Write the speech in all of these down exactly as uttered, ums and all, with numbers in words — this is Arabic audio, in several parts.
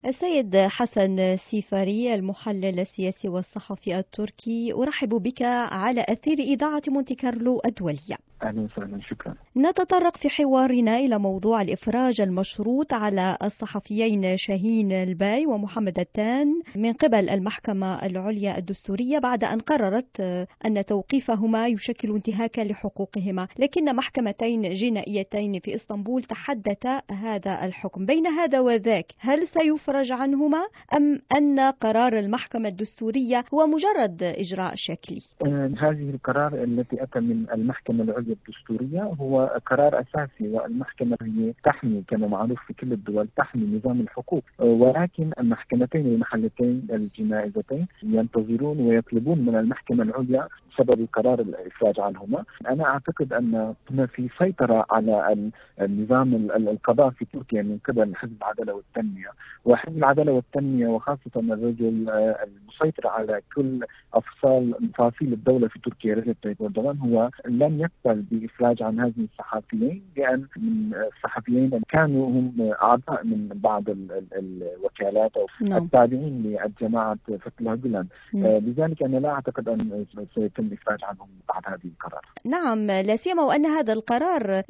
السيد حسن سيفاري، المحلل السياسي والصحفي التركي، أرحب بك على أثير إذاعة مونتي كارلو الدولية. أهلا وسهلا، شكرا. نتطرق في حوارنا إلى موضوع الإفراج المشروط على الصحفيين شاهين الباي ومحمد التان من قبل المحكمة العليا الدستورية بعد أن قررت أن توقيفهما يشكل انتهاكا لحقوقهما، لكن محكمتين جنائيتين في إسطنبول تحدتا هذا الحكم. بين هذا وذاك، هل سيفرج عنهما أم أن قرار المحكمة الدستورية هو مجرد إجراء شكلي؟ آه هذه القرار التي أتى من المحكمة العليا الدستورية هو قرار أساسي، والمحكمة هي تحمي كما معروف في كل الدول تحمي نظام الحقوق، آه ولكن المحكمتين المحلتين الجنائيتين ينتظرون ويطلبون من المحكمة العليا بسبب قرار الإفراج عنهما. أنا أعتقد أن هنا في سيطرة على النظام القضاء في تركيا من قبل حزب العدالة والتنمية، وحزب العدالة والتنمية وخاصة الرجل المسيطر على كل أفصال مفاصيل الدولة في تركيا رجب طيب أردوغان هو لم يقبل بإفراج عن هذه الصحفيين، لأن الصحفيين كانوا هم أعضاء من بعض الوكالات أو نعم. التابعين للجماعة فتح جولان، لذلك أنا لا أعتقد أن سيتم الإفراج عنهم بعد هذه القرار. نعم، لا سيما وأن هذا القرار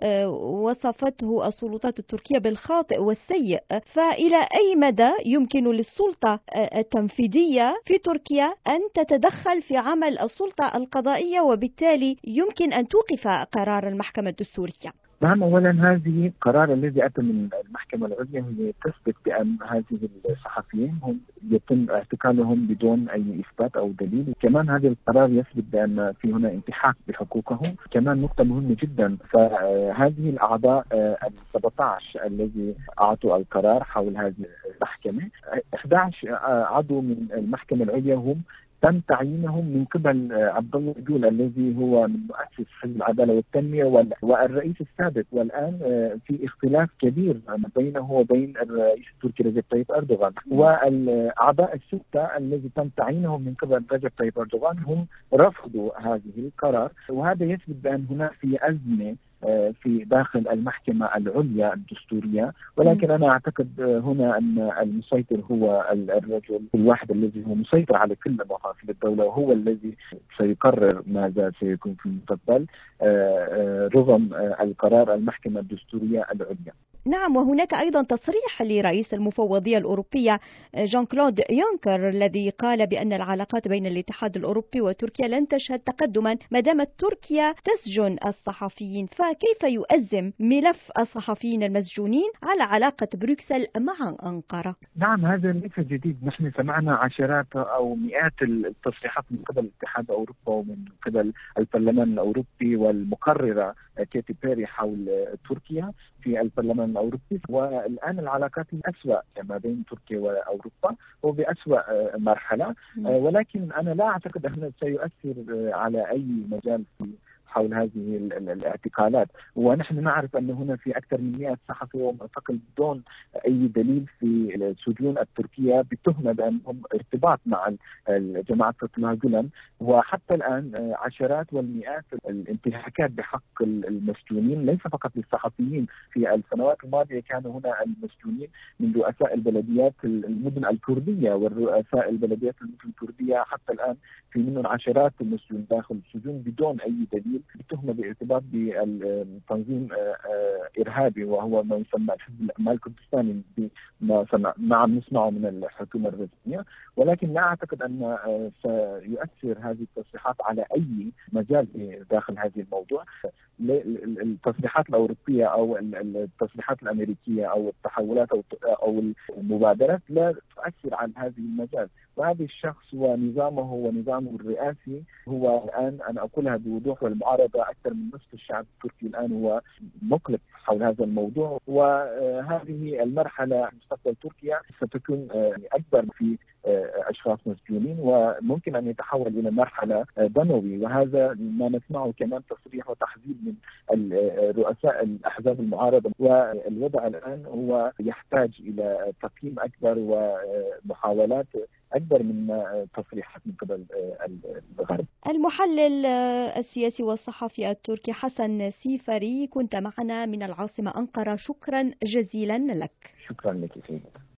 وصفته السلطات التركية بالخاطئ والسيء، فإلى أي مدى يمكن للسلطة التنفيذية في تركيا أن تتدخل في عمل السلطة القضائية وبالتالي يمكن أن توقف قرار المحكمة الدستورية؟ نعم، أولا هذه القرار الذي أتى من المحكمة العليا هي تثبت بأن هذه الصحفيين هم يتم اعتقالهم بدون أي إثبات أو دليل. كمان هذا القرار يثبت بأن في هنا انتهاك بحقوقهم. كمان نقطة مهمة جدا، فهذه الأعضاء السبعة عشر الذي أعطوا القرار حول هذه المحكمة، أحد عشر عضو من المحكمة العليا هم تم تعيينهم من قبل عبد الله جول الذي هو من مؤسس حزب العداله والتنميه والرئيس السابق، والان في اختلاف كبير بينه وبين الرئيس التركي رجب طيب اردوغان. والاعضاء السته الذي تم تعيينهم من قبل رجب طيب اردوغان هم رفضوا هذه القرار، وهذا يثبت بان هناك في ازمه في داخل المحكمة العليا الدستورية. ولكن أنا أعتقد هنا أن المسيطر هو الرجل الواحد الذي هو مسيطر على كل مفاصل الدولة، وهو الذي سيقرر ماذا سيكون في المستقبل رغم القرار المحكمة الدستورية العليا. نعم، وهناك أيضا تصريح لرئيس المفوضية الأوروبية جان كلود يونكر الذي قال بأن العلاقات بين الاتحاد الأوروبي وتركيا لن تشهد تقدما ما دامت تركيا تسجن الصحفيين، فكيف يؤزم ملف الصحفيين المسجونين على علاقة بروكسل مع أنقرة؟ نعم، هذا ليس جديد. نحن سمعنا عشرات أو مئات التصريحات من قبل الاتحاد الأوروبي ومن قبل البرلمان الأوروبي والمقررة كيتي بيري حول تركيا في البرلمان الأوروبي. والآن العلاقات الأسوأ ما بين تركيا وأوروبا هو بأسوأ مرحلة، ولكن أنا لا أعتقد أنه سيؤثر على أي مجال في حول هذه الاعتقالات. ونحن نعرف أن هنا في أكثر من مئة صحفي معتقل بدون أي دليل في السجون التركية بتهمة بأنهم ارتباط مع جماعة فتح جولان. وحتى الآن عشرات والمئات الانتهاكات بحق المسجونين، ليس فقط للصحفيين. في السنوات الماضية كانوا هنا المسجونين من رؤساء البلديات المدن الكردية والرؤساء البلديات المدن الكردية، حتى الآن في منهم عشرات المسجونين داخل السجون بدون أي دليل بتهمة بارتباط بتنظيم إرهابي وهو ما يسمى حزب الأعمال الكردستاني ما عم نسمعه من الحكومة الرسمية. ولكن لا أعتقد أن سيؤثر هذه التصريحات على أي مجال داخل هذه الموضوع. التصريحات الأوروبية أو التصريحات الأمريكية أو التحولات أو المبادرات لا تؤثر على هذه المجال. وهذا الشخص ونظامه ونظامه الرئاسي هو الآن، أنا أقولها بوضوح، والمعارضة أكثر من نصف الشعب التركي الآن هو مقلق حول هذا الموضوع. وهذه المرحلة مستقبل تركيا ستكون أكبر في أشخاص مسجونين، وممكن أن يتحول إلى مرحلة دموي. وهذا ما نسمعه كمان تصريح وتحذير من رؤساء الأحزاب المعارضة. والوضع الآن هو يحتاج إلى تقييم أكبر ومحاولات أكبر من تصريحات من قبل الغرب. المحلل السياسي والصحفي التركي حسن سيفاري، كنت معنا من العاصمة أنقرة. شكرا جزيلا لك. شكرا لك سيدي.